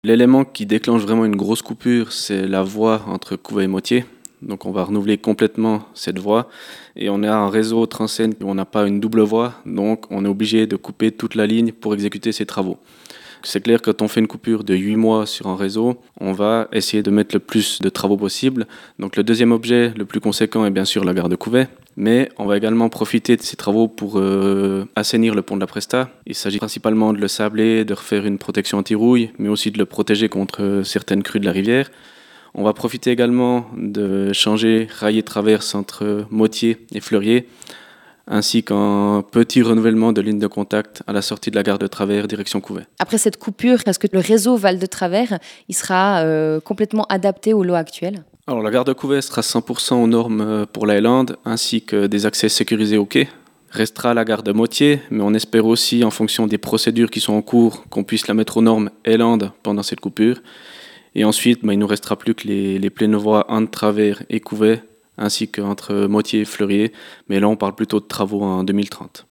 L'élément qui déclenche vraiment une grosse coupure, c'est la voie entre Couvet et Motier. Donc on va renouveler complètement cette voie et on a un réseau Transen où on n'a pas une double voie, donc on est obligé de couper toute la ligne pour exécuter ces travaux. C'est clair que quand on fait une coupure de 8 mois sur un réseau, on va essayer de mettre le plus de travaux possible. Donc le deuxième objet le plus conséquent est bien sûr la gare de Couvet, mais on va également profiter de ces travaux pour assainir le pont de la Presta. Il s'agit principalement de le sabler, de refaire une protection anti-rouille, mais aussi de le protéger contre certaines crues de la rivière. On va profiter également de changer rail et traverse entre Motier et Fleurier, ainsi qu'un petit renouvellement de ligne de contact à la sortie de la gare de Travers, direction Couvet. Après cette coupure, est-ce que le réseau Val de Travers il sera complètement adapté aux lois actuelles ? Alors la gare de Couvet sera 100% aux normes pour la Hélande, ainsi que des accès sécurisés au quai. Restera la gare de Motier, mais on espère aussi, en fonction des procédures qui sont en cours, qu'on puisse la mettre aux normes Hélande pendant cette coupure. Et ensuite, il ne nous restera plus que les pleines voies entre Travers et Couvet, ainsi qu'entre Motier et Fleurier. Mais là, on parle plutôt de travaux en 2030.